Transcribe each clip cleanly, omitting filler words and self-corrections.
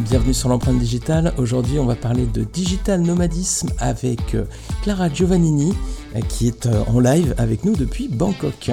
Bienvenue sur l'empreinte digitale. Aujourd'hui, on va parler de digital nomadisme avec Clara Giovannini qui est en live avec nous depuis Bangkok.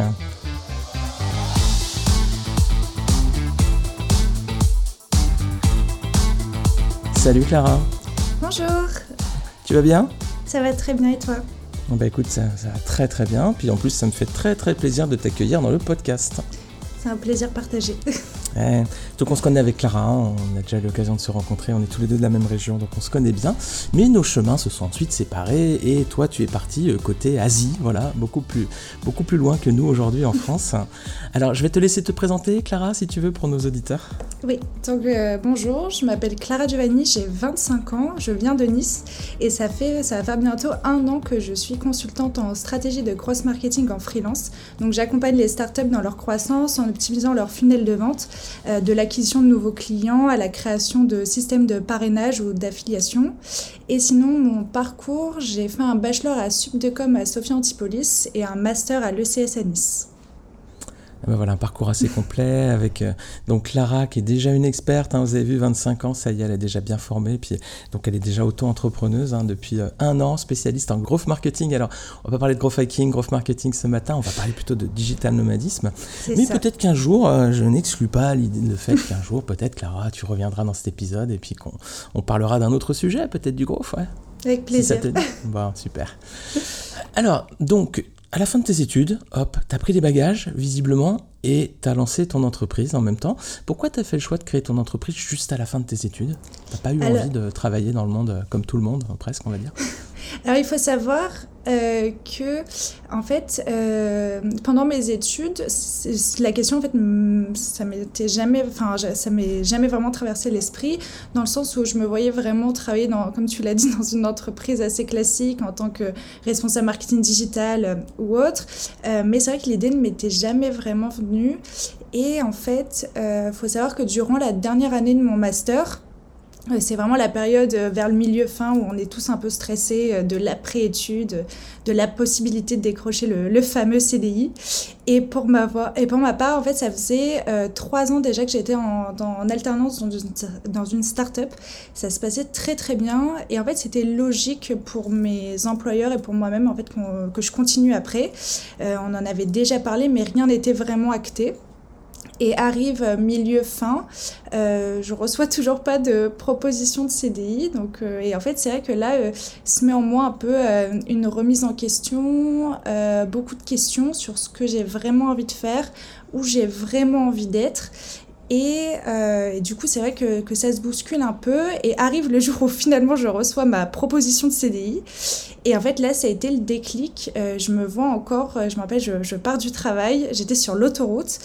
Salut Clara. Bonjour. Tu vas bien ? Ça va très bien et toi ? Bah écoute, ça va très très bien. Puis en plus, ça me fait très très plaisir de t'accueillir dans le podcast. C'est un plaisir partagé. Donc on se connaît avec Clara, on a déjà eu l'occasion de se rencontrer, on est tous les deux de la même région, donc on se connaît bien. Mais nos chemins se sont ensuite séparés et toi tu es parti côté Asie, voilà, beaucoup plus loin que nous aujourd'hui en France. Alors je vais te laisser te présenter Clara si tu veux pour nos auditeurs. Oui, donc bonjour, je m'appelle Clara Giovannini, j'ai 25 ans, je viens de Nice et ça va faire bientôt 1 an que je suis consultante en stratégie de cross marketing en freelance. Donc j'accompagne les startups dans leur croissance en optimisant leur funnel de vente, de l'acquisition de nouveaux clients à la création de systèmes de parrainage ou d'affiliation. Et sinon, mon parcours, j'ai fait un bachelor à Supdecom à Sophia Antipolis et un master à l'ECS à Nice. Voilà, un parcours assez complet avec donc Clara qui est déjà une experte, vous avez vu 25 ans, ça y est, elle est déjà bien formée, puis donc elle est déjà auto-entrepreneuse depuis 1 an, spécialiste en growth marketing. Alors on va pas parler de growth hacking, growth marketing ce matin, on va parler plutôt de digital nomadisme. Mais ça. Peut-être qu'un jour, je n'exclus pas le fait qu'un jour peut-être Clara tu reviendras dans cet épisode et puis qu'on parlera d'un autre sujet, peut-être du growth, ouais. Avec plaisir. Si ça te dit. Bon, super. Alors donc à la fin de tes études, t'as pris des bagages, visiblement, et t'as lancé ton entreprise en même temps. Pourquoi t'as fait le choix de créer ton entreprise juste à la fin de tes études ? T'as pas eu envie de travailler dans le monde comme tout le monde, presque, on va dire ? Alors, il faut savoir que, en fait, pendant mes études, la question, en fait, ça m'est jamais vraiment traversé l'esprit, dans le sens où je me voyais vraiment travailler, comme tu l'as dit, dans une entreprise assez classique, en tant que responsable marketing digital ou autre. Mais c'est vrai que l'idée ne m'était jamais vraiment venue. Et en fait, faut savoir que durant la dernière année de mon master, c'est vraiment la période vers le milieu fin où on est tous un peu stressés de l'après-étude, de la possibilité de décrocher le fameux CDI. Et pour ma part, en fait, ça faisait 3 ans déjà que j'étais en alternance dans une start-up. Ça se passait très très bien et en fait, c'était logique pour mes employeurs et pour moi-même en fait que je continue après. On en avait déjà parlé, mais rien n'était vraiment acté. Et arrive milieu-fin, je reçois toujours pas de proposition de CDI. Et en fait, c'est vrai que là, se met en moi un peu une remise en question, beaucoup de questions sur ce que j'ai vraiment envie de faire, où j'ai vraiment envie d'être. Et du coup, c'est vrai que ça se bouscule un peu et arrive le jour où finalement je reçois ma proposition de CDI. Et en fait, là, ça a été le déclic. Je me vois encore, je me rappelle, je pars du travail, j'étais sur l'autoroute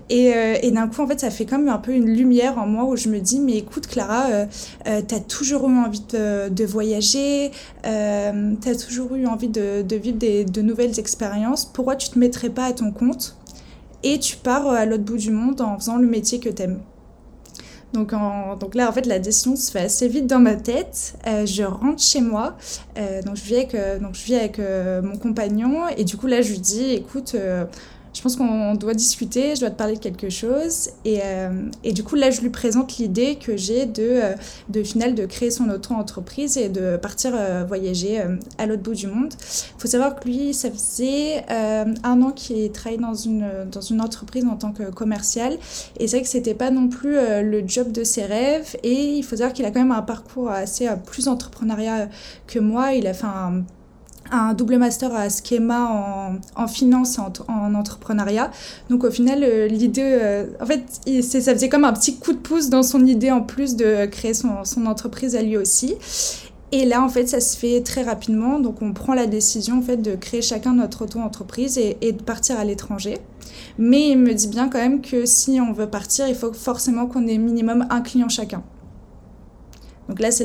et d'un coup, en fait, ça fait comme un peu une lumière en moi où je me dis, mais écoute, Clara, t'as toujours eu envie de voyager, t'as toujours eu envie de vivre de nouvelles expériences. Pourquoi tu te mettrais pas à ton compte ? Et tu pars à l'autre bout du monde en faisant le métier que t'aimes. Donc là, en fait, la décision se fait assez vite dans ma tête. Je rentre chez moi. Donc je vis avec mon compagnon. Et du coup, là, je lui dis, écoute, je pense qu'on doit discuter, je dois te parler de quelque chose. Et du coup, là, je lui présente l'idée que j'ai de créer son auto-entreprise et de partir voyager à l'autre bout du monde. Il faut savoir que lui, ça faisait 1 an qu'il travaillait dans une entreprise en tant que commercial. Et c'est vrai que c'était pas non plus le job de ses rêves. Et il faut savoir qu'il a quand même un parcours assez plus entrepreneuriat que moi. Il a fait un double master à Schema en finance et en entrepreneuriat. Donc au final, l'idée, en fait, ça faisait comme un petit coup de pouce dans son idée en plus de créer son entreprise à lui aussi. Et là, en fait, ça se fait très rapidement. Donc on prend la décision en fait, de créer chacun notre auto-entreprise et de partir à l'étranger. Mais il me dit bien quand même que si on veut partir, il faut forcément qu'on ait minimum 1 client chacun. Donc là,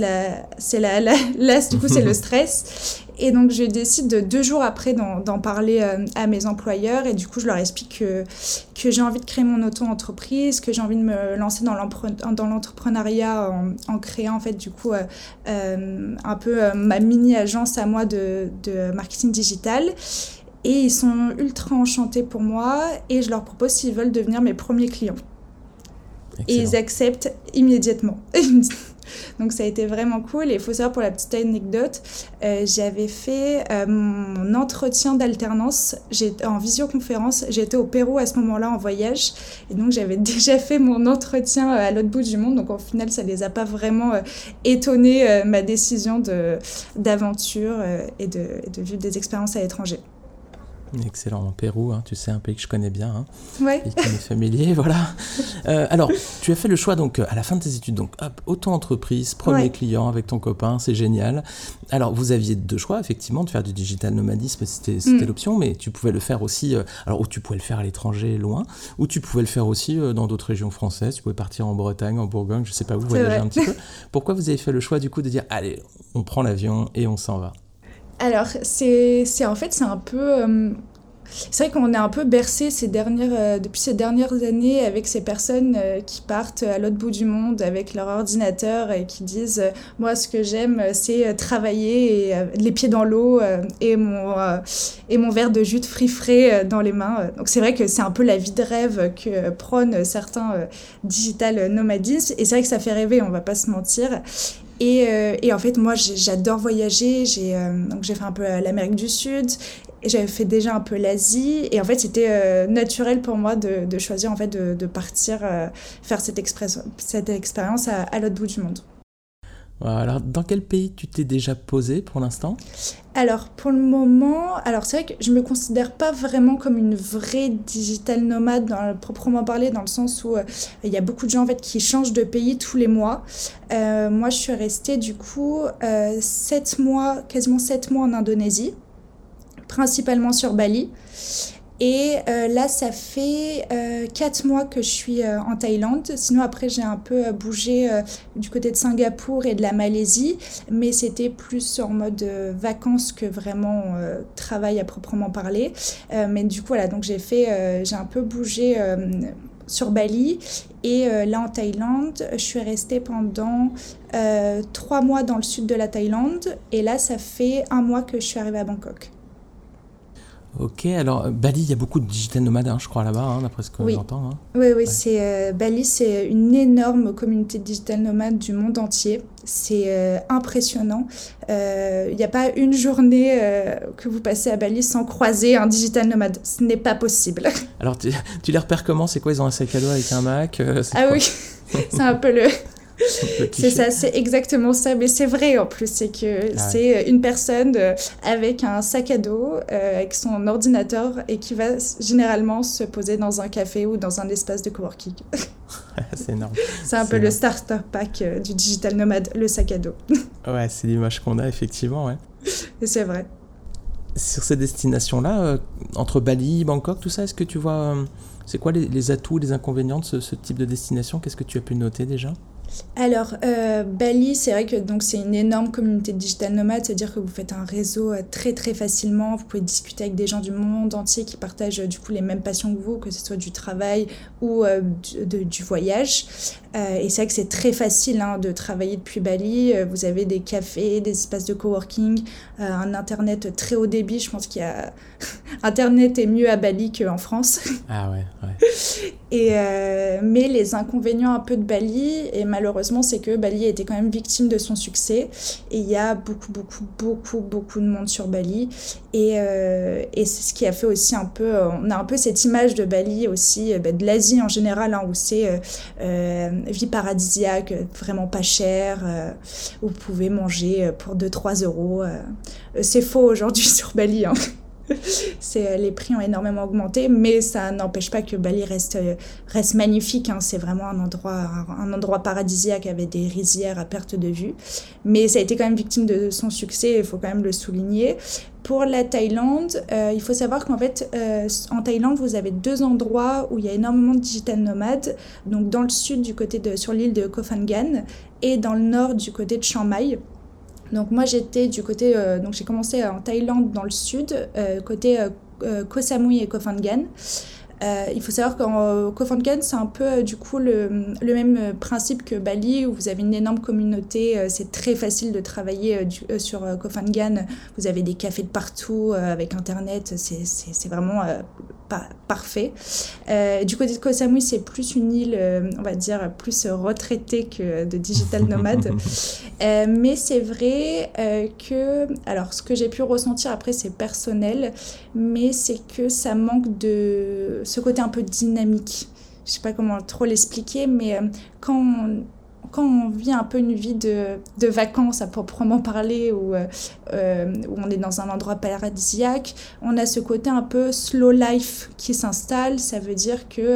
du coup, c'est le stress. Et donc, je décide 2 jours après d'en parler à mes employeurs. Et du coup, je leur explique que j'ai envie de créer mon auto-entreprise, que j'ai envie de me lancer dans l'entrepreneuriat en créant, en fait, du coup, un peu ma mini-agence à moi de marketing digital. Et ils sont ultra enchantés pour moi. Et je leur propose s'ils veulent devenir mes premiers clients. Excellent. Et ils acceptent immédiatement. Donc ça a été vraiment cool. Et il faut savoir, pour la petite anecdote, j'avais fait mon entretien d'alternance en visioconférence. J'étais au Pérou à ce moment-là en voyage. Et donc j'avais déjà fait mon entretien à l'autre bout du monde. Donc au final, ça les a pas vraiment étonnés, ma décision d'aventure et de vivre des expériences à l'étranger. Excellent, Pérou, hein, tu sais, un pays que je connais bien, hein, Ouais. et qui m'est familier, voilà. Alors, tu as fait le choix donc à la fin de tes études, donc hop, auto-entreprise, premier client avec ton copain, c'est génial. Alors, vous aviez deux choix, effectivement, de faire du digital nomadisme, c'était l'option, mais tu pouvais le faire aussi, alors ou tu pouvais le faire à l'étranger, loin, ou tu pouvais le faire aussi dans d'autres régions françaises, tu pouvais partir en Bretagne, en Bourgogne, je sais pas où, voyager un petit peu. Pourquoi vous avez fait le choix du coup de dire, allez, on prend l'avion et on s'en va? Alors, c'est un peu... c'est vrai qu'on est un peu bercé depuis ces dernières années avec ces personnes qui partent à l'autre bout du monde avec leur ordinateur et qui disent moi, ce que j'aime, c'est travailler et les pieds dans l'eau et mon verre de jus de fruits frais dans les mains. Donc, c'est vrai que c'est un peu la vie de rêve que prônent certains digital nomadistes. Et c'est vrai que ça fait rêver, on va pas se mentir. Et en fait, moi, j'adore voyager. Donc, j'ai fait un peu l'Amérique du Sud. Et j'avais fait déjà un peu l'Asie. Et en fait, c'était naturel pour moi de choisir en fait, de partir faire cette expérience à l'autre bout du monde. Alors, dans quel pays tu t'es déjà posé pour l'instant? Alors, pour le moment, c'est vrai que je me considère pas vraiment comme une vraie digital nomade proprement parler, dans le sens où il y a beaucoup de gens en fait qui changent de pays tous les mois. Moi, je suis restée du coup 7 mois, quasiment 7 mois en Indonésie, principalement sur Bali. Et là, ça fait 4 mois que je suis en Thaïlande. Sinon, après, j'ai un peu bougé du côté de Singapour et de la Malaisie. Mais c'était plus en mode vacances que vraiment travail à proprement parler. Mais du coup, voilà, donc j'ai un peu bougé sur Bali. Et là, en Thaïlande, je suis restée pendant 3 mois dans le sud de la Thaïlande. Et là, ça fait 1 mois que je suis arrivée à Bangkok. Ok, alors Bali, il y a beaucoup de digital nomades, hein, je crois, là-bas, hein, d'après ce que j'entends. Hein. Oui, ouais. Bali, c'est une énorme communauté de digital nomades du monde entier. C'est impressionnant. Il n'y a pas une journée que vous passez à Bali sans croiser un digital nomade. Ce n'est pas possible. Alors, tu les repères comment? C'est quoi? Ils ont un sac à dos avec un Mac? Oui, c'est un peu le... C'est ça, c'est exactement ça, mais c'est vrai en plus, c'est que c'est une personne avec un sac à dos, avec son ordinateur et qui va généralement se poser dans un café ou dans un espace de coworking. C'est énorme. C'est un peu le starter pack du digital nomade, le sac à dos. Ouais, c'est l'image qu'on a effectivement, ouais. Et c'est vrai. Sur ces destinations-là, entre Bali, Bangkok, tout ça, est-ce que tu vois, c'est quoi les atouts, les inconvénients de ce type de destination? Qu'est-ce que tu as pu noter déjà? Alors, Bali, c'est vrai que donc, c'est une énorme communauté de digital nomades, c'est-à-dire que vous faites un réseau très très facilement, vous pouvez discuter avec des gens du monde entier qui partagent du coup les mêmes passions que vous, que ce soit du travail ou du voyage. Et c'est vrai que c'est très facile de travailler depuis Bali. Vous avez des cafés, des espaces de coworking, un internet très haut débit. Je pense qu'il y a... Internet est mieux à Bali qu'en France. Ah ouais. Mais les inconvénients un peu de Bali, et malheureusement, c'est que Bali a été quand même victime de son succès. Et il y a beaucoup de monde sur Bali. Et c'est ce qui a fait aussi un peu... on a un peu cette image de Bali aussi, de l'Asie en général, où c'est vie paradisiaque, vraiment pas cher, où vous pouvez manger pour 2-3 euros. C'est faux aujourd'hui sur Bali, les prix ont énormément augmenté, mais ça n'empêche pas que Bali reste magnifique. C'est vraiment un endroit paradisiaque avec des rizières à perte de vue. Mais ça a été quand même victime de son succès, il faut quand même le souligner. Pour la Thaïlande, il faut savoir qu'en fait, en Thaïlande, vous avez 2 endroits où il y a énormément de digital nomades. Donc dans le sud, sur l'île de Koh Phangan, et dans le nord, du côté de Chiang Mai. Donc moi j'étais du côté, donc j'ai commencé en Thaïlande dans le sud, côté Koh Samui et Koh Phangan. Il faut savoir qu'en Koh Phangan, c'est un peu du coup le même principe que Bali, où vous avez une énorme communauté. C'est très facile de travailler sur Koh Phangan. Vous avez des cafés de partout avec Internet. C'est vraiment parfait. Du côté de Koh Samui, c'est plus une île, on va dire, plus retraitée que de digital nomade. Mais c'est vrai que, alors ce que j'ai pu ressentir après, c'est personnel, mais c'est que ça manque de ce côté un peu dynamique. Je sais pas comment trop l'expliquer, mais quand on vit un peu une vie de vacances à proprement parler, où on est dans un endroit paradisiaque, on a ce côté un peu slow life qui s'installe. Ça veut dire que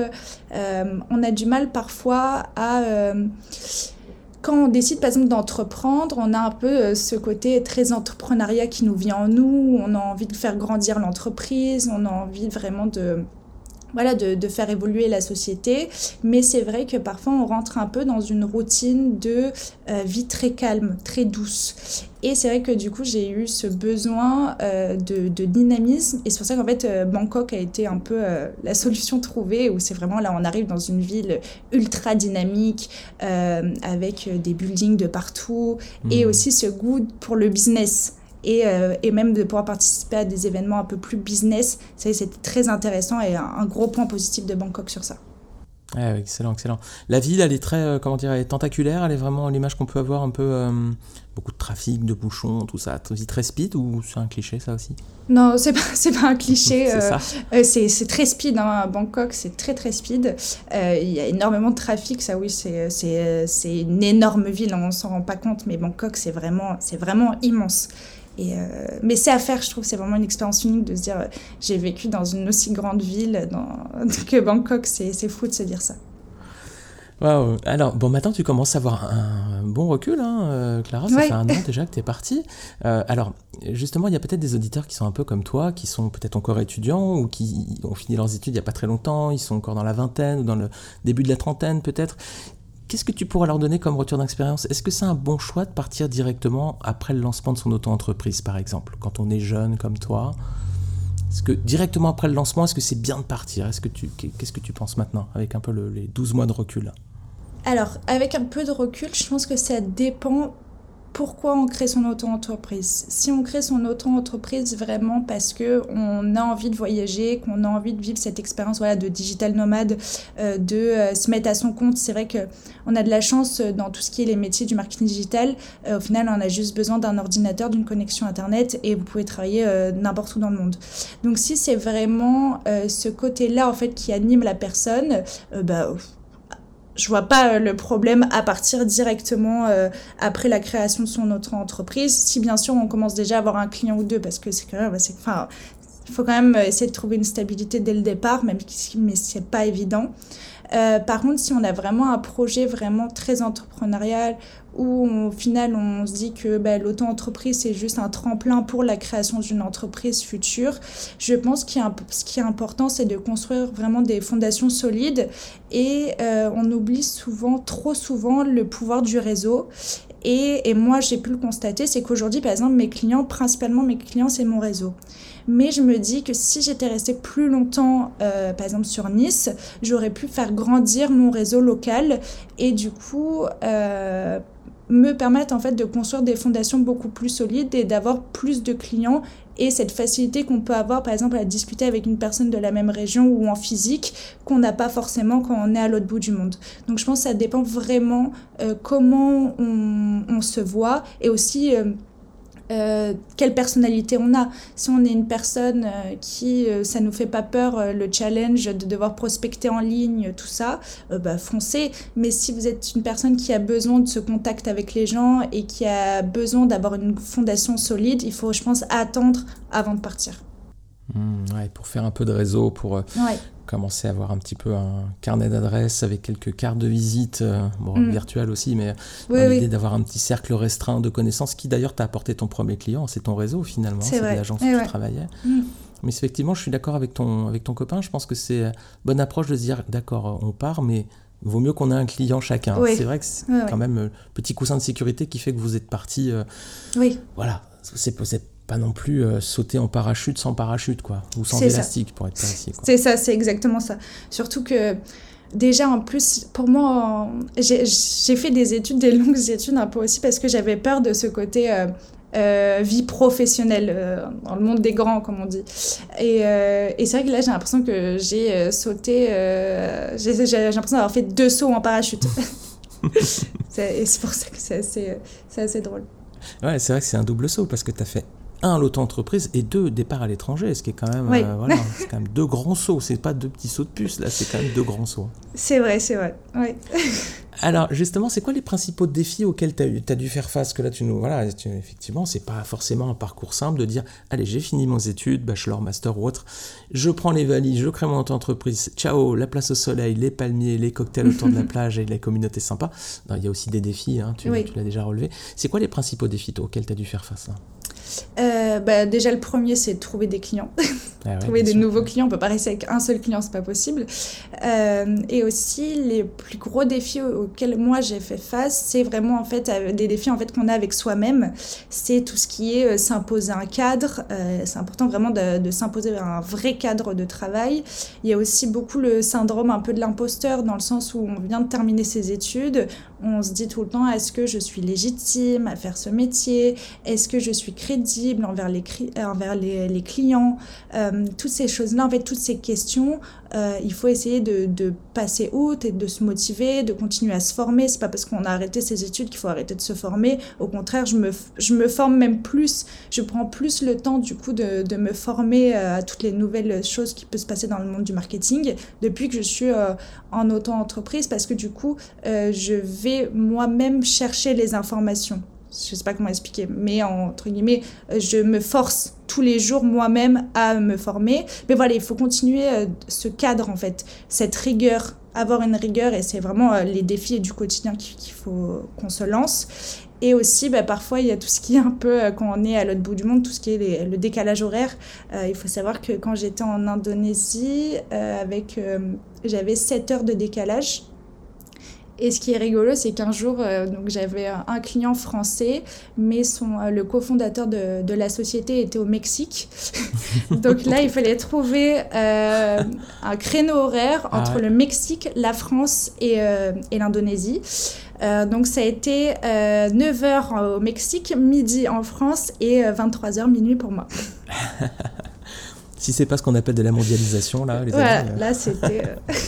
on a du mal parfois à... quand on décide par exemple d'entreprendre, on a un peu ce côté très entrepreneuriat qui nous vient en nous, on a envie de faire grandir l'entreprise, on a envie vraiment de faire évoluer la société, mais c'est vrai que parfois on rentre un peu dans une routine de vie très calme, très douce. Et c'est vrai que du coup j'ai eu ce besoin de dynamisme, et c'est pour ça qu'en fait Bangkok a été un peu la solution trouvée, où c'est vraiment là on arrive dans une ville ultra dynamique, avec des buildings de partout, et aussi ce goût pour le business. Et même de pouvoir participer à des événements un peu plus business, c'était très intéressant, et un gros point positif de Bangkok sur ça. Ah, excellent, excellent. La ville, elle est très, elle est tentaculaire, elle est vraiment l'image qu'on peut avoir, un peu beaucoup de trafic, de bouchons, tout ça. Très speed, ou c'est un cliché ça aussi? Non, c'est pas un cliché. C'est ça. C'est très speed, hein. Bangkok, c'est très très speed. Il y a énormément de trafic, ça oui, c'est une énorme ville, on s'en rend pas compte, mais Bangkok, c'est vraiment immense. Mais c'est à faire, je trouve. C'est vraiment une expérience unique de se dire j'ai vécu dans une aussi grande ville que Bangkok. C'est fou de se dire ça. Waouh. Alors, bon, maintenant tu commences à avoir un bon recul, hein, Clara. Ça fait 1 an déjà que tu es partie. Alors, justement, il y a peut-être des auditeurs qui sont un peu comme toi, qui sont peut-être encore étudiants, ou qui ont fini leurs études il n'y a pas très longtemps, ils sont encore dans la vingtaine ou dans le début de la trentaine peut-être. Qu'est-ce que tu pourras leur donner comme retour d'expérience? Est-ce que c'est un bon choix de partir directement après le lancement de son auto-entreprise, par exemple, quand on est jeune comme toi? Est-ce que directement après le lancement, est-ce que c'est bien de partir? Qu'est-ce que tu penses maintenant, avec un peu les 12 mois de recul? Alors, avec un peu de recul, je pense que ça dépend pourquoi on crée son auto-entreprise. Si on crée son auto-entreprise vraiment parce qu'on a envie de voyager, qu'on a envie de vivre cette expérience de digital nomade, de se mettre à son compte, c'est vrai qu'on a de la chance dans tout ce qui est les métiers du marketing digital. Au final, on a juste besoin d'un ordinateur, d'une connexion Internet, et vous pouvez travailler n'importe où dans le monde. Donc si c'est vraiment ce côté-là en fait, qui anime la personne, je vois pas le problème à partir directement après la création de son auto-entreprise. Si bien sûr on commence déjà à avoir un client ou deux, parce que c'est quand même, il faut quand même essayer de trouver une stabilité dès le départ, mais c'est pas évident. Par contre, si on a vraiment un projet vraiment très entrepreneurial, où au final on se dit que l'auto-entreprise c'est juste un tremplin pour la création d'une entreprise future, je pense que ce qui est important, c'est de construire vraiment des fondations solides, et on oublie trop souvent le pouvoir du réseau. Et moi, j'ai pu le constater, c'est qu'aujourd'hui, par exemple, principalement mes clients, c'est mon réseau. Mais je me dis que si j'étais restée plus longtemps, par exemple sur Nice, j'aurais pu faire grandir mon réseau local, et du coup me permettre en fait de construire des fondations beaucoup plus solides et d'avoir plus de clients, et cette facilité qu'on peut avoir par exemple à discuter avec une personne de la même région ou en physique, qu'on n'a pas forcément quand on est à l'autre bout du monde. Donc je pense que ça dépend vraiment comment on se voit, et aussi quelle personnalité on a. Si on est une personne qui ça nous fait pas peur, le challenge de devoir prospecter en ligne, tout ça, foncez. Mais si vous êtes une personne qui a besoin de ce contact avec les gens et qui a besoin d'avoir une fondation solide, il faut, je pense, attendre avant de partir. Pour faire un peu de réseau, pour commencer à avoir un petit peu un carnet d'adresses avec quelques cartes de visite, virtuelles aussi, mais l'idée d'avoir un petit cercle restreint de connaissances, qui d'ailleurs t'a apporté ton premier client, c'est ton réseau finalement, c'est l'agence où tu travaillais. Mais effectivement, je suis d'accord avec ton copain, je pense que c'est une bonne approche de se dire, d'accord, on part, mais vaut mieux qu'on ait un client chacun. C'est vrai que c'est quand même le petit coussin de sécurité qui fait que vous êtes partis. Voilà, c'est pas non plus sauter en parachute sans parachute, quoi, ou sans élastique, pour être précis, quoi. C'est ça, c'est exactement ça. Surtout que déjà, en plus, pour moi, j'ai fait des longues études un peu aussi, parce que j'avais peur de ce côté vie professionnelle, dans le monde des grands, comme on dit. Et c'est vrai que là, j'ai l'impression que j'ai sauté, j'ai l'impression d'avoir fait 2 sauts en parachute. Et c'est pour ça que c'est assez drôle. Ouais, c'est vrai que c'est un double saut parce que tu as fait l'auto-entreprise et 2 départ à l'étranger, ce qui est quand même, Oui. c'est quand même 2 grands sauts, c'est pas 2 petits sauts de puce, là, c'est quand même 2 grands sauts. C'est vrai, oui. Alors, justement, c'est quoi les principaux défis auxquels tu as dû faire face? Que là, effectivement, c'est pas forcément un parcours simple de dire, allez, j'ai fini mes études, bachelor, master ou autre, je prends les valises, je crée mon auto-entreprise, ciao, la place au soleil, les palmiers, les cocktails autour de la plage et la communauté sympa. Non, il y a aussi des défis, hein, tu l'as déjà relevé. C'est quoi les principaux défis auxquels tu as dû faire face, hein? Déjà, le premier, c'est de trouver des clients. Trouver des nouveaux clients. On ne peut pas rester avec un seul client, c'est pas possible. Et aussi, les plus gros défis auxquels moi j'ai fait face, c'est vraiment en fait des défis en fait qu'on a avec soi-même. C'est tout ce qui est s'imposer un cadre. C'est important vraiment de s'imposer un vrai cadre de travail. Il y a aussi beaucoup le syndrome un peu de l'imposteur, dans le sens où on vient de terminer ses études. On se dit tout le temps, est-ce que je suis légitime à faire ce métier? Est-ce que je suis crédible envers les clients? Toutes ces choses-là, en fait, toutes ces questions, il faut essayer de passer outre et de se motiver, de continuer à se former. C'est pas parce qu'on a arrêté ses études qu'il faut arrêter de se former. Au contraire, je me forme même plus. Je prends plus le temps, du coup, de me former à toutes les nouvelles choses qui peuvent se passer dans le monde du marketing depuis que je suis en auto-entreprise, parce que du coup, je vais moi-même chercher les informations. Je sais pas comment expliquer, mais entre guillemets, je me force tous les jours moi-même à me former. Mais voilà, il faut continuer ce cadre, en fait, cette rigueur, avoir une rigueur, et c'est vraiment les défis du quotidien qu'il faut qu'on se lance. Et aussi, parfois, il y a tout ce qui est un peu, quand on est à l'autre bout du monde, tout ce qui est le décalage horaire. Il faut savoir que quand j'étais en Indonésie, j'avais 7 heures de décalage. Et ce qui est rigolo, c'est qu'un jour, donc j'avais un client français, mais le cofondateur de la société était au Mexique. Donc là, il fallait trouver un créneau horaire entre le Mexique, la France et l'Indonésie. Donc ça a été 9h au Mexique, midi en France et 23h, minuit pour moi. Si c'est pas ce qu'on appelle de la mondialisation, là, les amis. Là, c'était...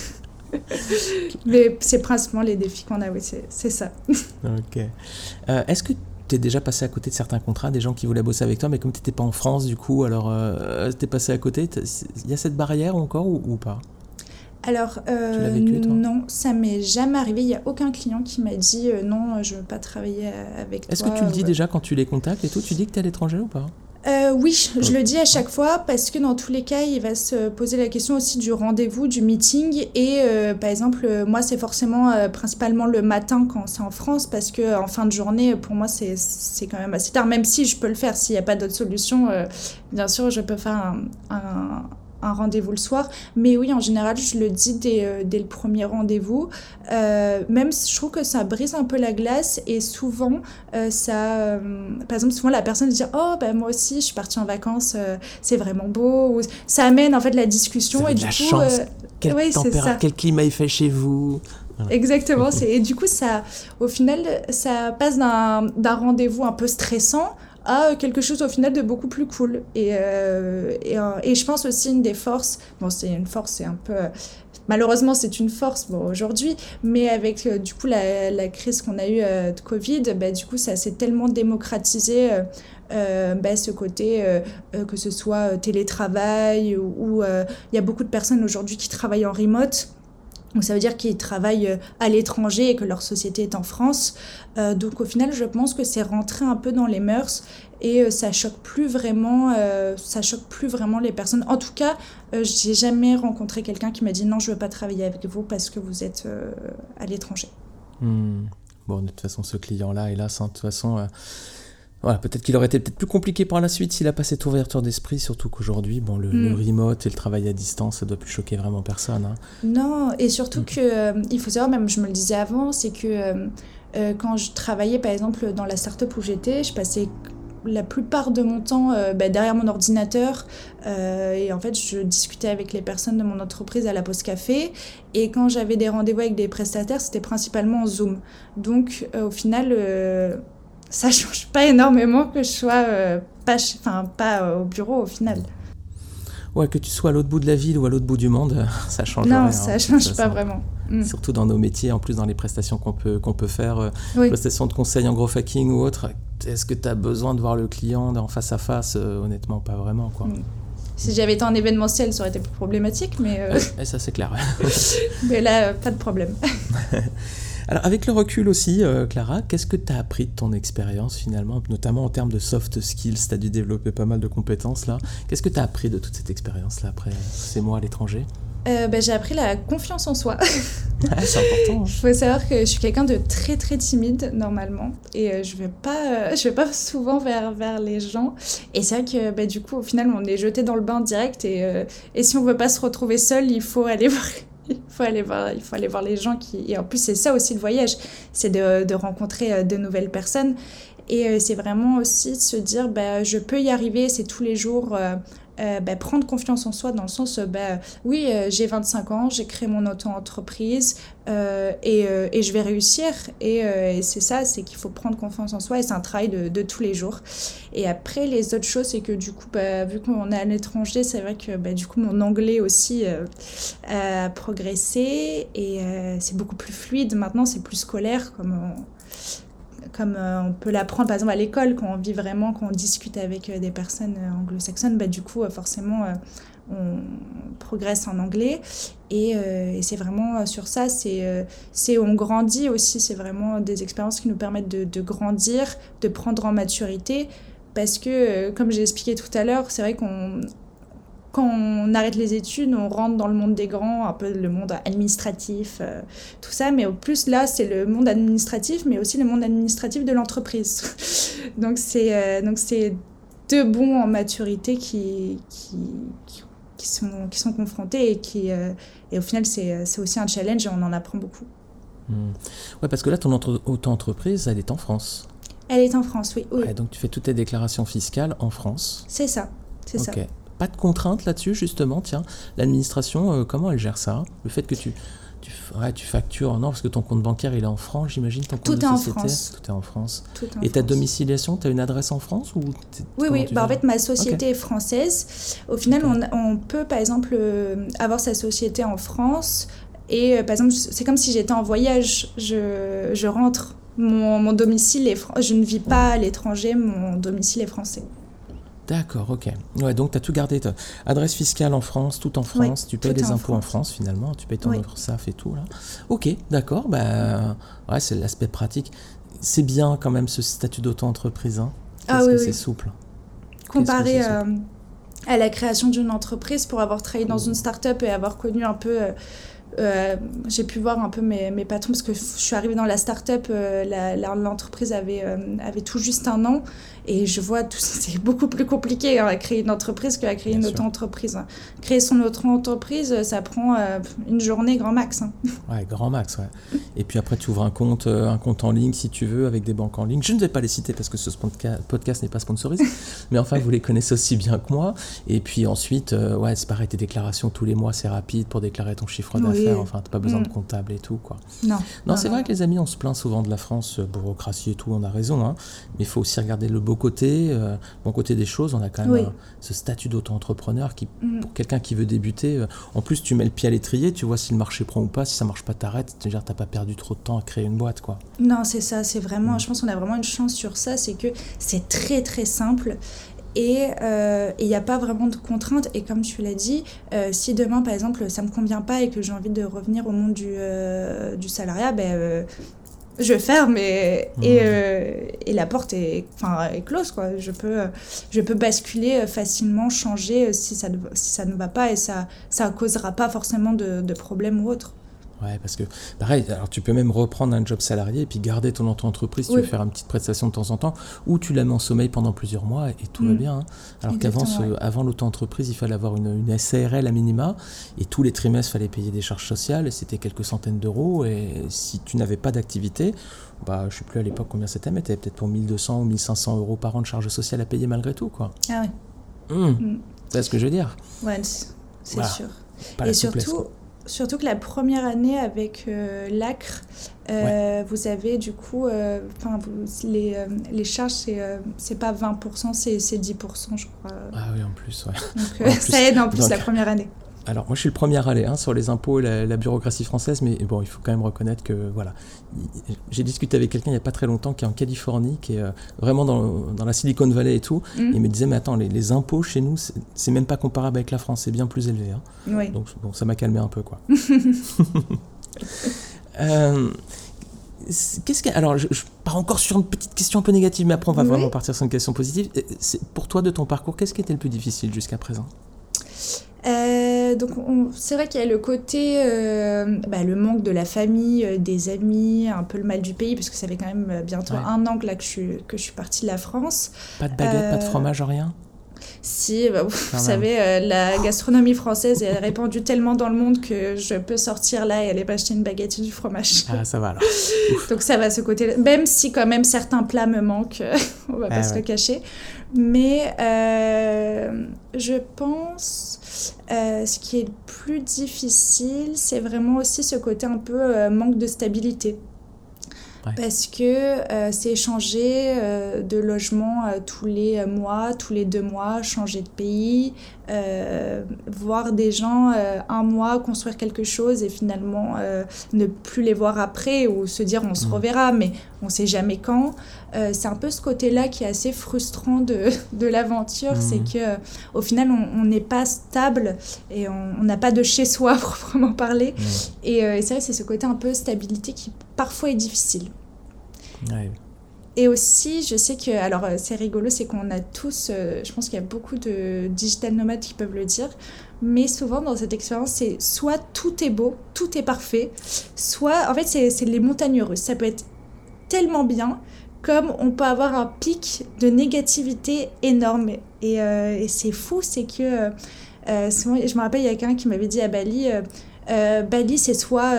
Mais c'est principalement les défis qu'on a, oui, c'est ça. Ok. Est-ce que tu es déjà passé à côté de certains contrats, des gens qui voulaient bosser avec toi, mais comme tu n'étais pas en France, du coup, alors tu es passé à côté? Il y a cette barrière encore ou pas? Alors, tu l'as vécu, toi? Non, ça m'est jamais arrivé. Il n'y a aucun client qui m'a dit non, je ne veux pas travailler avec toi. Est-ce que tu le dis déjà quand tu les contactes et tout? Tu dis que tu es à l'étranger ou pas? Oui, je le dis à chaque fois, parce que dans tous les cas, il va se poser la question aussi du rendez-vous, du meeting. Et par exemple, moi, c'est forcément principalement le matin quand c'est en France, parce qu'en fin de journée, pour moi, c'est quand même assez tard. Même si je peux le faire, s'il n'y a pas d'autre solution, bien sûr, je peux faire un rendez-vous le soir. Mais oui, en général, je le dis dès le premier rendez-vous. Même, je trouve que ça brise un peu la glace, et souvent, par exemple, souvent la personne dit « Oh, moi aussi, je suis partie en vacances, c'est vraiment beau. » Ou, ça amène en fait la discussion. Vous avez de la chance. Quel climat il fait chez vous? Voilà. Exactement. Et du coup, au final, ça passe d'un rendez-vous un peu stressant à quelque chose au final de beaucoup plus cool. Et je pense aussi une des forces, c'est une force, c'est un peu... Malheureusement, c'est une force aujourd'hui, mais avec du coup la crise qu'on a eue de Covid, du coup, ça s'est tellement démocratisé ce côté, que ce soit télétravail, ou il y a beaucoup de personnes aujourd'hui qui travaillent en remote. Donc ça veut dire qu'ils travaillent à l'étranger et que leur société est en France. Donc au final, je pense que c'est rentré un peu dans les mœurs, et ça choque plus vraiment les personnes. En tout cas, j'ai jamais rencontré quelqu'un qui m'a dit non, je veux pas travailler avec vous parce que vous êtes à l'étranger. Bon, de toute façon, ce client-là, hélas, de toute façon... Voilà, peut-être qu'il aurait été plus compliqué par la suite s'il n'a pas cette ouverture d'esprit, surtout qu'aujourd'hui, le remote et le travail à distance, ça ne doit plus choquer vraiment personne. Hein. Non, et surtout il faut savoir, même je me le disais avant, c'est que quand je travaillais par exemple dans la start-up où j'étais, je passais la plupart de mon temps derrière mon ordinateur, et en fait je discutais avec les personnes de mon entreprise à la pause café, et quand j'avais des rendez-vous avec des prestataires, c'était principalement en Zoom. Donc au final... ça change pas énormément que je sois pas au bureau au final. Ouais, que tu sois à l'autre bout de la ville ou à l'autre bout du monde, ça change Non, rien. ça change pas vraiment. Surtout dans nos métiers, en plus dans les prestations qu'on peut faire, Oui. prestations de conseil en growth hacking ou autre. Est-ce que tu as besoin de voir le client en face à face? Honnêtement, pas vraiment, quoi. Si j'avais été en événementiel, ça aurait été plus problématique, mais Et ça, c'est clair. mais là, pas de problème. Alors, avec le recul aussi, Clara, qu'est-ce que tu as appris de ton expérience finalement, notamment en termes de soft skills? Tu as dû développer pas mal de compétences là. Qu'est-ce que tu as appris de toute cette expérience-là après ces mois à l'étranger? J'ai appris la confiance en soi. C'est important. Il faut savoir que je suis quelqu'un de très très timide normalement et je vais pas souvent vers les gens. Et c'est vrai que du coup au final on est jeté dans le bain direct et si on veut pas se retrouver seul, il faut aller voir. Il faut aller voir les gens et en plus c'est ça aussi le voyage, c'est de rencontrer de nouvelles personnes et c'est vraiment aussi de se dire je peux y arriver, c'est tous les jours. Prendre confiance en soi dans le sens oui j'ai 25 ans, j'ai créé mon auto-entreprise et je vais réussir et c'est ça, c'est qu'il faut prendre confiance en soi et c'est un travail de tous les jours. Et après les autres choses c'est que du coup vu qu'on est à l'étranger, c'est vrai que du coup mon anglais aussi a progressé et c'est beaucoup plus fluide maintenant, c'est plus scolaire comme on peut l'apprendre par exemple à l'école quand on discute avec des personnes anglo-saxonnes, du coup forcément on progresse en anglais et c'est vraiment sur ça, on grandit aussi, c'est vraiment des expériences qui nous permettent de grandir, de prendre en maturité parce que comme j'ai expliqué tout à l'heure, c'est vrai quand on arrête les études, on rentre dans le monde des grands, un peu le monde administratif, tout ça. Mais au plus, là, c'est le monde administratif, mais aussi le monde administratif de l'entreprise. Donc, c'est deux bons en maturité qui sont confrontés et au final, c'est aussi un challenge et on en apprend beaucoup. Ouais, parce que là, ton auto-entreprise, elle est en France. Elle est en France, oui. Ouais, donc, tu fais toutes tes déclarations fiscales en France. C'est ça. Ça. Pas de contraintes là-dessus, justement, tiens. L'administration, comment elle gère ça? Le fait que tu factures, non, parce que ton compte bancaire, il est en France, j'imagine, ton compte Tout de est société. En France. Tout est en France. Et ta domiciliation, tu as une adresse en France ou Oui. En fait, ma société est française. Au final, on peut, par exemple, avoir sa société en France. Et, par exemple, c'est comme si j'étais en voyage. Je rentre. Mon domicile je ne vis pas à l'étranger, mon domicile est français. D'accord, ok. Ouais, donc tu as tout gardé, adresse fiscale en France, tout en France, tu payes des impôts en France finalement, tu payes ton URSSAF et tout là. Ok, d'accord, c'est l'aspect pratique. C'est bien quand même ce statut d'auto-entreprise, hein. C'est souple. Comparé à la création d'une entreprise, pour avoir travaillé dans une start-up et avoir connu un peu... j'ai pu voir un peu mes patrons parce que je suis arrivée dans la start-up, l'entreprise avait tout juste 1 an et je vois tout ça, c'est beaucoup plus compliqué à créer une entreprise qu'à créer une auto-entreprise. Créer son auto-entreprise, ça prend une journée grand max. Ouais, grand max, ouais. Et puis après tu ouvres un compte en ligne si tu veux avec des banques en ligne. Je ne vais pas les citer parce que ce podcast n'est pas sponsorisé, mais enfin vous les connaissez aussi bien que moi. Et puis ensuite, c'est pareil, tes déclarations tous les mois, c'est rapide pour déclarer ton chiffre d'affaires. Enfin, t'as pas besoin de comptable et tout, quoi. Non, c'est vrai que les amis, on se plaint souvent de la France, bureaucratie et tout, on a raison, hein. Mais il faut aussi regarder le bon côté des choses. On a quand même ce statut d'auto-entrepreneur qui, pour quelqu'un qui veut débuter, en plus tu mets le pied à l'étrier, tu vois si le marché prend ou pas, si ça marche pas, t'arrêtes, c'est-à-dire t'as pas perdu trop de temps à créer une boîte, quoi. Non, c'est ça, c'est vraiment, je pense qu'on a vraiment une chance sur ça, c'est que c'est très très simple. Et il n'y a pas vraiment de contraintes. Et comme tu l'as dit, si demain, par exemple, ça ne me convient pas et que j'ai envie de revenir au monde du salariat, je ferme et la porte est close, quoi. Je peux basculer facilement, changer si ça ne va pas et ça ne causera pas forcément de problème ou autre. Ouais, parce que pareil, alors tu peux même reprendre un job salarié et puis garder ton auto-entreprise si tu veux faire une petite prestation de temps en temps, ou tu la mets en sommeil pendant plusieurs mois et tout va bien, hein. Alors avant l'auto-entreprise, il fallait avoir une SARL à minima et tous les trimestres, il fallait payer des charges sociales et c'était quelques centaines d'euros et si tu n'avais pas d'activité, je ne sais plus à l'époque combien c'était, mais tu avais peut-être pour 1200 ou 1500 euros par an de charges sociales à payer malgré tout, quoi. Ah oui. C'est ce que je veux dire. Ouais, c'est sûr. Pas et surtout, surtout que la première année avec l'ACRE, vous avez du coup, les charges, c'est pas 20%, c'est 10%, je crois. Ah oui, en plus, ouais. Donc, En plus, ça aide en plus donc, la première année. Alors, moi, je suis le premier à aller sur les impôts et la bureaucratie française, mais bon, il faut quand même reconnaître que, voilà, j'ai discuté avec quelqu'un il n'y a pas très longtemps qui est en Californie, qui est vraiment dans la Silicon Valley et tout, et il me disait, mais attends, les impôts chez nous, c'est même pas comparable avec la France, c'est bien plus élevé. Hein. Oui. Donc, bon, ça m'a calmé un peu, quoi. Alors, je pars encore sur une petite question un peu négative, mais après, on va vraiment partir sur une question positive. Pour toi, de ton parcours, qu'est-ce qui était le plus difficile jusqu'à présent ? Donc c'est vrai qu'il y a le côté, le manque de la famille, des amis, un peu le mal du pays, parce que ça fait quand même bientôt 1 an que je suis partie de la France. Pas de baguette, pas de fromage, rien ? Si, vous savez, la gastronomie française est répandue tellement dans le monde que je peux sortir là et aller m'acheter une baguette et du fromage. Ah, ça va alors. Donc ça va, ce côté-là. Même si quand même certains plats me manquent, on va pas se le cacher. Mais je pense, ce qui est le plus difficile, c'est vraiment aussi ce côté un peu manque de stabilité. Ouais. Parce que c'est changer de logement tous les mois, tous les 2 mois, changer de pays, voir des gens 1 mois construire quelque chose et finalement ne plus les voir après ou se dire on se reverra mais on ne sait jamais quand. C'est un peu ce côté-là qui est assez frustrant de l'aventure, c'est qu'au final on n'est pas stable et on n'a pas de chez-soi proprement parler. Et c'est vrai que c'est ce côté un peu stabilité qui parfois est difficile. Ouais. Et aussi, je sais que, alors c'est rigolo, c'est qu'on a tous, je pense qu'il y a beaucoup de digital nomades qui peuvent le dire, mais souvent dans cette expérience, c'est soit tout est beau, tout est parfait, soit, en fait, c'est les montagnes russes. Ça peut être tellement bien, comme on peut avoir un pic de négativité énorme. Et c'est fou, c'est que, souvent, je me rappelle, il y a quelqu'un qui m'avait dit à Bali, Bali, c'est soit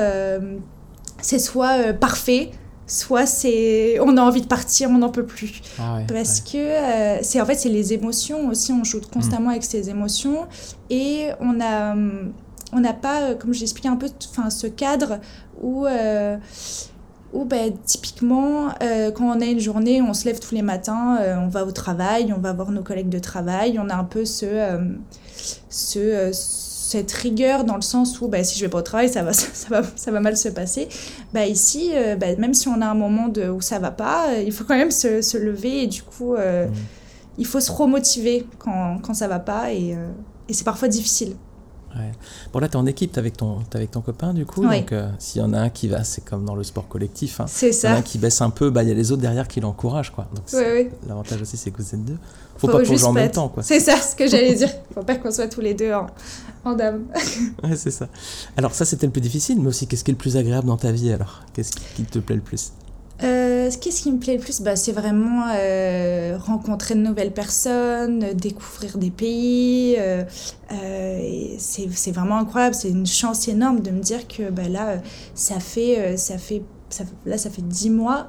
parfait, soit on a envie de partir, on n'en peut plus. Parce que c'est les émotions aussi, on joue constamment avec ces émotions et on n'a pas, comme je l'expliquais un peu, ce cadre où typiquement, quand on a une journée, on se lève tous les matins, on va au travail, on va voir nos collègues de travail, on a un peu cette rigueur dans le sens où si je vais pas au travail, ça va mal se passer. Ici, même si on a un moment où ça va pas, il faut quand même se lever et du coup, il faut se remotiver quand ça va pas et c'est parfois difficile. Ouais. Bon là t'es en équipe, t'es avec ton copain du coup, donc s'il y en a un qui va, c'est comme dans le sport collectif, c'est ça. Il y en a un qui baisse un peu, il y a les autres derrière qui l'encouragent quoi. Donc l'avantage aussi c'est que vous êtes 2. Faut pas plonger en même temps quoi. C'est ça ce que j'allais dire. Faut pas qu'on soit tous les 2 en dame. Ouais c'est ça. Alors ça c'était le plus difficile, mais aussi qu'est-ce qui est le plus agréable dans ta vie alors ? Qu'est-ce qui te plaît le plus ? Qu'est-ce qui me plaît le plus ? C'est vraiment rencontrer de nouvelles personnes, découvrir des pays. Et c'est vraiment incroyable. C'est une chance énorme de me dire que là, ça fait 10 mois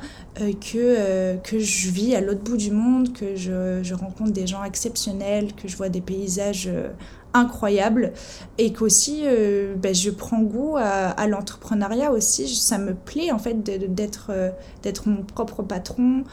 que je vis à l'autre bout du monde, que je rencontre des gens exceptionnels, que je vois des paysages incroyables et qu'aussi je prends goût à l'entrepreneuriat aussi. Ça me plaît en fait d'être mon propre patron,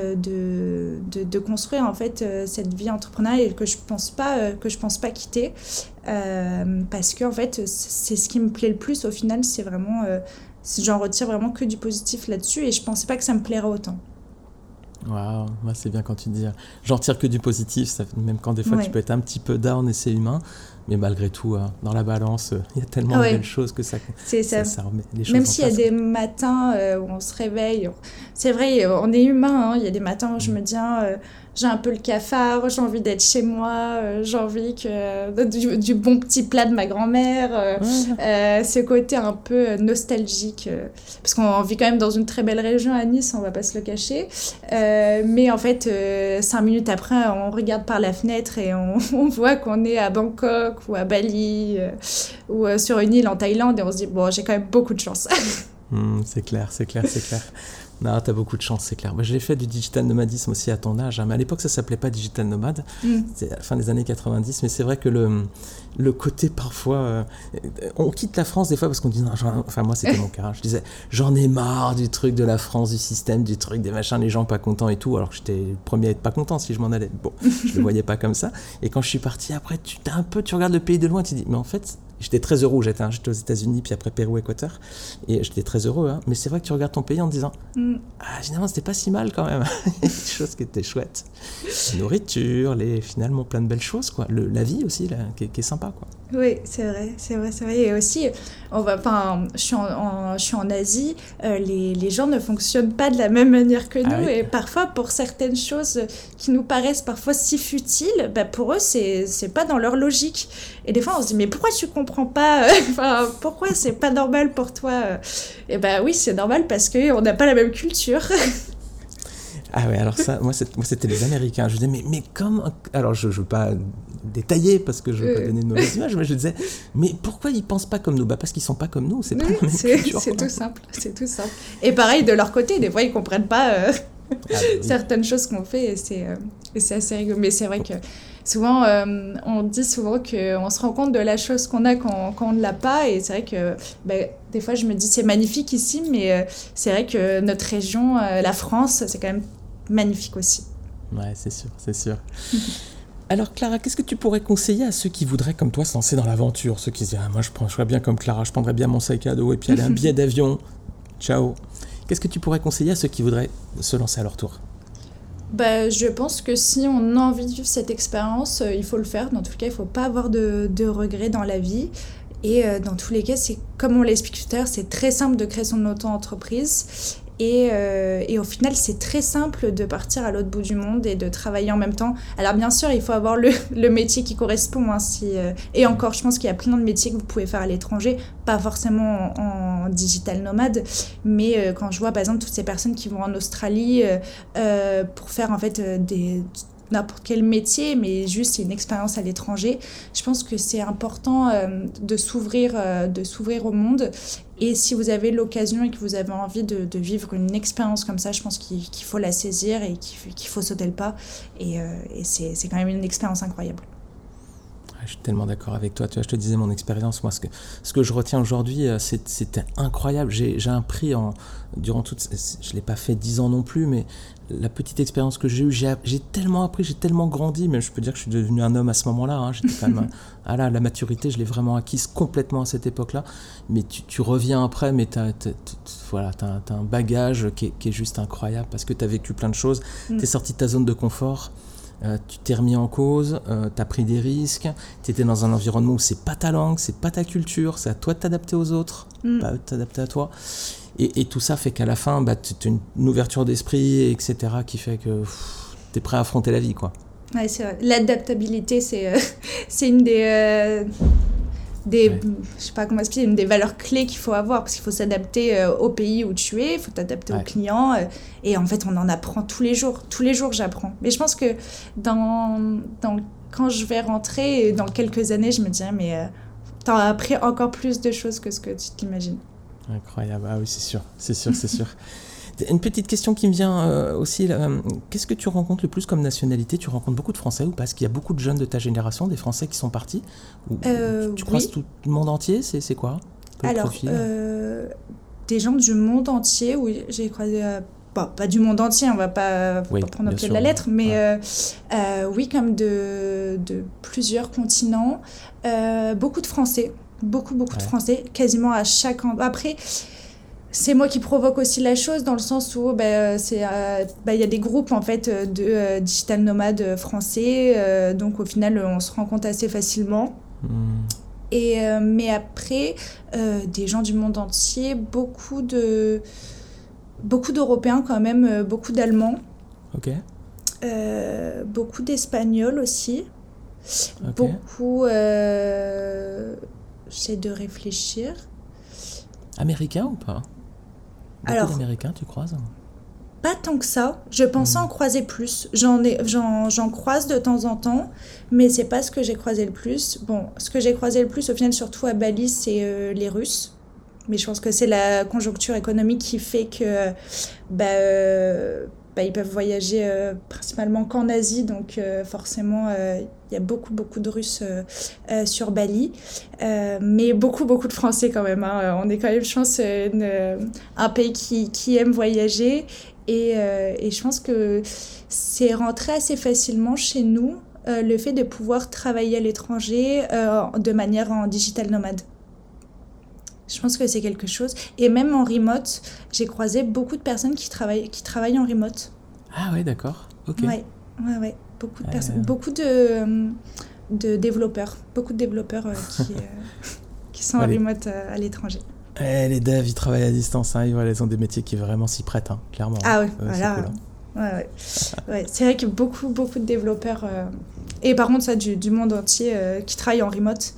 de construire en fait cette vie entrepreneuriale que je pense pas quitter parce que en fait c'est ce qui me plaît le plus au final. C'est vraiment j'en retire vraiment que du positif là-dessus et je pensais pas que ça me plairait autant. Waouh, c'est bien quand tu dis j'en retire que du positif, même quand des fois tu peux être un petit peu down et c'est humain, mais malgré tout, dans la balance, il y a tellement de belles choses que ça remet les choses même en s'il y a des matins où on se réveille, c'est vrai, on est humain, il y a des matins où je me dis j'ai un peu le cafard, j'ai envie d'être chez moi, j'ai envie du bon petit plat de ma grand-mère, ce côté un peu nostalgique, parce qu'on vit quand même dans une très belle région à Nice, on va pas se le cacher, mais en fait 5 minutes après on regarde par la fenêtre et on voit qu'on est à Bangkok ou à Bali ou sur une île en Thaïlande et on se dit bon j'ai quand même beaucoup de chance. C'est clair, c'est clair, c'est clair. Non, t'as beaucoup de chance, c'est clair. Moi, j'ai fait du digital nomadisme aussi à ton âge, hein, mais à l'époque, ça s'appelait pas digital nomade. C'est à la fin des années 90, mais c'est vrai que le côté parfois... on quitte la France des fois parce qu'on dit... Non, enfin, moi, c'était mon cas. Hein, je disais, j'en ai marre du truc de la France, du système, du truc, des machins, les gens pas contents et tout, alors que j'étais le premier à être pas content si je m'en allais. Bon, je le voyais pas comme ça. Et quand je suis parti, après, tu regardes le pays de loin, tu dis, mais en fait... J'étais très heureux où j'étais aux États-Unis, puis après Pérou, Équateur, et j'étais très heureux. Hein. Mais c'est vrai que tu regardes ton pays en te disant finalement, c'était pas si mal quand même. Il y a des choses qui étaient chouettes. La nourriture, finalement, plein de belles choses, quoi. La vie aussi, là, qui est sympa, quoi. Oui, c'est vrai. Et aussi, je suis en Asie, les gens ne fonctionnent pas de la même manière que nous. Oui. Et parfois, pour certaines choses qui nous paraissent parfois si futiles, pour eux, c'est pas dans leur logique. Et des fois, on se dit, mais pourquoi tu comprends pas pourquoi c'est pas normal pour toi Et oui, c'est normal parce qu'on n'a pas la même culture. Ah ouais, alors ça, moi c'était les Américains. Je disais, mais comme... Alors, je veux pas détailler parce que je veux pas donner de mauvaises images, mais je disais, mais pourquoi ils pensent pas comme nous ? Parce qu'ils sont pas comme nous, c'est pas la même culture. C'est tout simple. Et pareil, de leur côté, des fois, ils comprennent pas certaines choses qu'on fait, et c'est assez rigolo. Mais c'est vrai que souvent, on dit souvent qu'on se rend compte de la chose qu'on a quand on ne l'a pas, et c'est vrai que des fois, je me dis, c'est magnifique ici, mais c'est vrai que notre région, la France, c'est quand même magnifique aussi. Ouais, c'est sûr. Alors Clara, qu'est-ce que tu pourrais conseiller à ceux qui voudraient comme toi se lancer dans l'aventure, ceux qui se disent moi je serais bien comme Clara, je prendrais bien mon sac à dos et puis aller un billet d'avion, ciao. Qu'est-ce que tu pourrais conseiller à ceux qui voudraient se lancer à leur tour ? Je pense que si on a envie de vivre cette expérience, il faut le faire. Dans tous les cas, il ne faut pas avoir de regrets dans la vie. Et dans tous les cas, c'est comme on l'explique tout à l'heure, c'est très simple de créer son auto-entreprise. Et au final, c'est très simple de partir à l'autre bout du monde et de travailler en même temps. Alors bien sûr, il faut avoir le métier qui correspond. Hein, et encore, je pense qu'il y a plein de métiers que vous pouvez faire à l'étranger, pas forcément en digital nomade. Mais quand je vois par exemple toutes ces personnes qui vont en Australie pour faire en fait n'importe quel métier, mais juste une expérience à l'étranger, je pense que c'est important de s'ouvrir au monde. Et si vous avez l'occasion et que vous avez envie de vivre une expérience comme ça, je pense qu'il faut la saisir et qu'il faut sauter le pas. Et c'est quand même une expérience incroyable. Je suis tellement d'accord avec toi. Tu vois, je te disais mon expérience. Moi, ce que je retiens aujourd'hui, c'était incroyable. J'ai appris durant je l'ai pas fait 10 ans non plus, mais la petite expérience que j'ai eue, j'ai tellement appris, j'ai tellement grandi. Mais je peux dire que je suis devenu un homme à ce moment-là. Hein. J'étais quand même la maturité, je l'ai vraiment acquise complètement à cette époque-là. Mais tu reviens après, mais t'as un bagage qui est juste incroyable parce que t'as vécu plein de choses. T'es sorti de ta zone de confort. Tu t'es remis en cause, tu as pris des risques, tu étais dans un environnement où c'est pas ta langue, c'est pas ta culture, c'est à toi de t'adapter aux autres, pas de t'adapter à toi. Et tout ça fait qu'à la fin, tu as une ouverture d'esprit, etc., qui fait que tu es prêt à affronter la vie, quoi. Ouais, c'est vrai. L'adaptabilité, c'est une je sais pas comment expliquer, une des valeurs clés qu'il faut avoir, parce qu'il faut s'adapter au pays où tu es, il faut t'adapter aux clients, et en fait on en apprend tous les jours j'apprends. Mais je pense que quand je vais rentrer dans quelques années, je me dirais mais t'as appris encore plus de choses que ce que tu t'imagines. Incroyable, ah oui, c'est sûr. Une petite question qui me vient aussi, qu'est-ce que tu rencontres le plus comme nationalité ? Tu rencontres beaucoup de Français ou pas ? Parce qu'il y a beaucoup de jeunes de ta génération, des Français qui sont partis. Tu croises tout le monde entier ? C'est quoi ? Alors, des gens du monde entier, oui, j'ai croisé... pas du monde entier, on va pas prendre au pied de la lettre, mais oui, comme de plusieurs continents. Beaucoup de Français, beaucoup de Français, quasiment à chaque endroit. Après... C'est moi qui provoque aussi la chose dans le sens où y a des groupes en fait de digital nomades français, donc au final on se rencontre assez facilement. Mais après des gens du monde entier, beaucoup d'Européens quand même, beaucoup d'Allemands, beaucoup d'Espagnols aussi, beaucoup. J'essaie de réfléchir. Américains ou pas ? Beaucoup d'Américains, tu croises ? Pas tant que ça. Je pensais en croiser plus. J'en croise de temps en temps, mais c'est pas ce que j'ai croisé le plus. Bon, ce que j'ai croisé le plus, au final, surtout à Bali, c'est les Russes. Mais je pense que c'est la conjoncture économique qui fait que ils peuvent voyager principalement qu'en Asie, donc forcément il y a beaucoup de Russes sur Bali, mais beaucoup de Français quand même, hein. On est quand même, je pense, un pays qui aime voyager, et je pense que c'est rentré assez facilement chez nous, le fait de pouvoir travailler à l'étranger de manière en digital nomade. Je pense que c'est quelque chose. Et même en remote, j'ai croisé beaucoup de personnes qui travaillent en remote. Ah ouais, d'accord. Ok. Ouais. Beaucoup de personnes. Beaucoup de développeurs. Beaucoup de développeurs qui sont en remote à l'étranger. Les devs, ils travaillent à distance. Hein. Ils ont des métiers qui vraiment s'y prêtent, hein, clairement. Ah ouais, voilà. C'est cool, hein. Ouais. C'est vrai que beaucoup de développeurs... et par contre, ça, du monde entier qui travaillent en remote...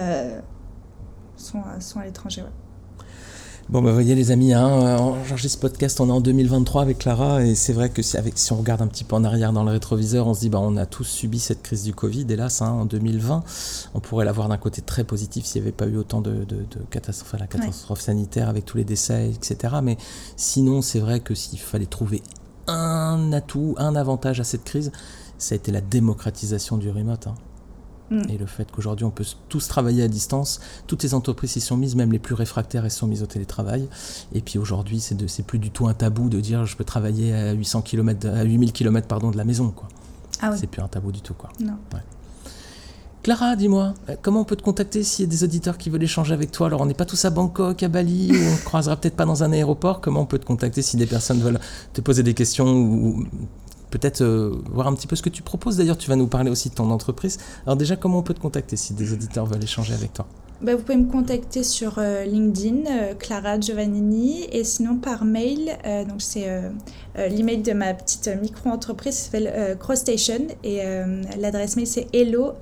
sont à l'étranger, ouais. Bon, vous voyez les amis, j'enregistre ce podcast, on est en 2023 avec Clara, et c'est vrai que si on regarde un petit peu en arrière dans le rétroviseur, on se dit on a tous subi cette crise du Covid, hélas, en 2020. On pourrait l'avoir d'un côté très positif s'il n'y avait pas eu autant de catastrophes, la catastrophe sanitaire avec tous les décès, etc. Mais sinon, c'est vrai que s'il fallait trouver un atout, un avantage à cette crise, ça a été la démocratisation du remote, hein. Et le fait qu'aujourd'hui on peut tous travailler à distance, toutes les entreprises s'y sont mises, même les plus réfractaires elles sont mises au télétravail. Et puis aujourd'hui c'est plus du tout un tabou de dire je peux travailler à 8000 km de la maison, quoi. Ah oui. C'est plus un tabou du tout, quoi. Non. Ouais. Clara, dis-moi, comment on peut te contacter s'il y a des auditeurs qui veulent échanger avec toi? Alors on n'est pas tous à Bangkok, à Bali, on ne croisera peut-être pas dans un aéroport. Comment on peut te contacter si des personnes veulent te poser des questions ou peut-être voir un petit peu ce que tu proposes? D'ailleurs, tu vas nous parler aussi de ton entreprise. Alors déjà, comment on peut te contacter si des auditeurs veulent échanger avec toi? Vous pouvez me contacter sur LinkedIn, Clara Giovannini, et sinon par mail. Donc c'est l'email de ma petite micro-entreprise qui s'appelle CrossStation, et l'adresse mail c'est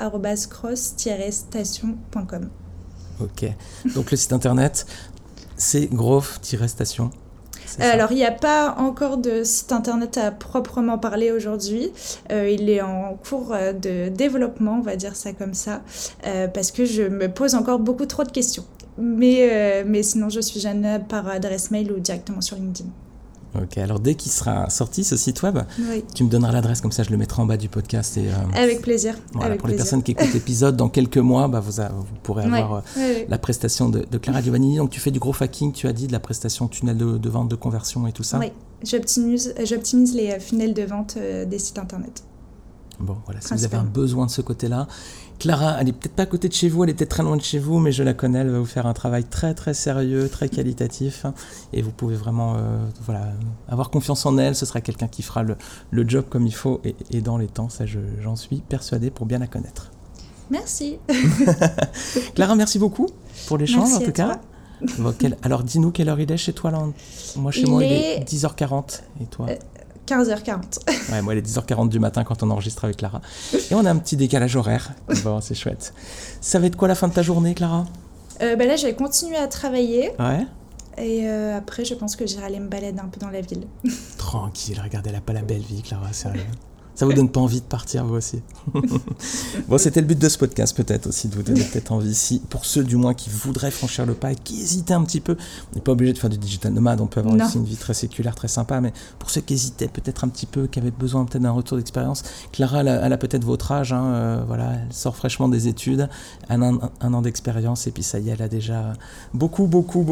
hello@cross-station.com. Ok. Donc le site internet, c'est growth-station. Alors, il n'y a pas encore de site internet à proprement parler aujourd'hui. Il est en cours de développement, on va dire ça comme ça, parce que je me pose encore beaucoup trop de questions. Mais sinon, je suis joignable par adresse mail ou directement sur LinkedIn. Ok, alors dès qu'il sera sorti ce site web, oui. Tu me donneras l'adresse, comme ça je le mettrai en bas du podcast. Avec plaisir. Voilà, avec pour plaisir. Les personnes qui écoutent l'épisode, dans quelques mois, vous pourrez avoir la prestation de Clara Giovannini. Donc tu fais du growth hacking, tu as dit, de la prestation tunnel de vente, de conversion et tout ça. Oui, j'optimise les funnels de vente des sites internet. Bon, voilà, si vous avez un besoin de ce côté-là, Clara, elle est peut-être pas à côté de chez vous, elle est peut-être très loin de chez vous, mais je la connais, elle va vous faire un travail très très sérieux, très qualitatif, et vous pouvez vraiment avoir confiance en elle. Ce sera quelqu'un qui fera le job comme il faut et dans les temps, ça j'en suis persuadé pour bien la connaître. Merci. Clara, merci beaucoup pour l'échange. Merci en tout cas. Bon, alors dis-nous quelle heure il est chez toi là. Moi chez moi il est 10h40 et toi 15h40. Ouais, moi, il est 10h40 du matin quand on enregistre avec Clara. Et on a un petit décalage horaire. Bon, c'est chouette. Ça va être quoi la fin de ta journée, Clara? Là, je vais continuer à travailler. Ouais. Et après, je pense que j'irai aller me balader un peu dans la ville. Tranquille, regardez, elle n'a pas la belle vie, Clara, sérieux. Ça vous donne pas envie de partir, vous aussi? Bon, c'était le but de ce podcast, peut-être aussi, de vous donner peut-être envie. Si, pour ceux, du moins, qui voudraient franchir le pas et qui hésitaient un petit peu, on n'est pas obligé de faire du digital nomade, on peut avoir aussi une vie très séculaire, très sympa, mais pour ceux qui hésitaient peut-être un petit peu, qui avaient besoin peut-être d'un retour d'expérience, Clara, elle a peut-être votre âge, voilà, elle sort fraîchement des études, un an d'expérience, et puis ça y est, elle a déjà beaucoup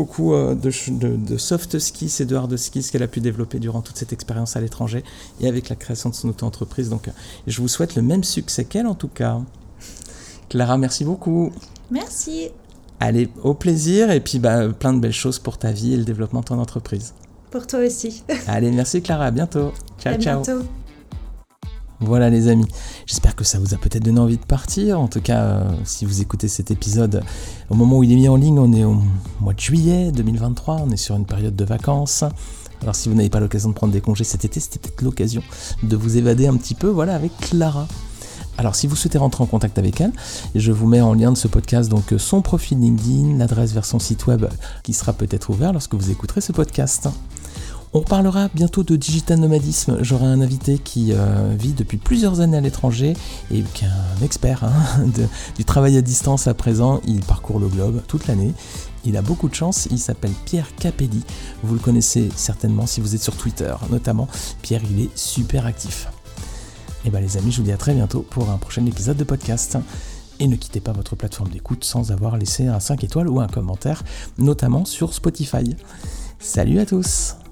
de soft skills et de hard skills qu'elle a pu développer durant toute cette expérience à l'étranger et avec la création de son auto-entreprise. Donc, je vous souhaite le même succès qu'elle en tout cas. Clara, merci beaucoup. Merci. Allez, au plaisir et puis plein de belles choses pour ta vie et le développement de ton entreprise. Pour toi aussi. Allez, merci Clara, à bientôt. Ciao, ciao. À bientôt. Voilà les amis, j'espère que ça vous a peut-être donné envie de partir. En tout cas, si vous écoutez cet épisode au moment où il est mis en ligne, on est au mois de juillet 2023, on est sur une période de vacances. Alors si vous n'avez pas l'occasion de prendre des congés cet été, c'était peut-être l'occasion de vous évader un petit peu, avec Clara. Alors si vous souhaitez rentrer en contact avec elle, je vous mets en lien de ce podcast donc son profil LinkedIn, l'adresse vers son site web qui sera peut-être ouvert lorsque vous écouterez ce podcast. On parlera bientôt de digital nomadisme. J'aurai un invité qui vit depuis plusieurs années à l'étranger et qui est un expert du travail à distance à présent. Il parcourt le globe toute l'année. Il a beaucoup de chance, il s'appelle Pierre Capelli. Vous le connaissez certainement si vous êtes sur Twitter notamment. Pierre, il est super actif. Et bien les amis, je vous dis à très bientôt pour un prochain épisode de podcast. Et ne quittez pas votre plateforme d'écoute sans avoir laissé un 5 étoiles ou un commentaire, notamment sur Spotify. Salut à tous!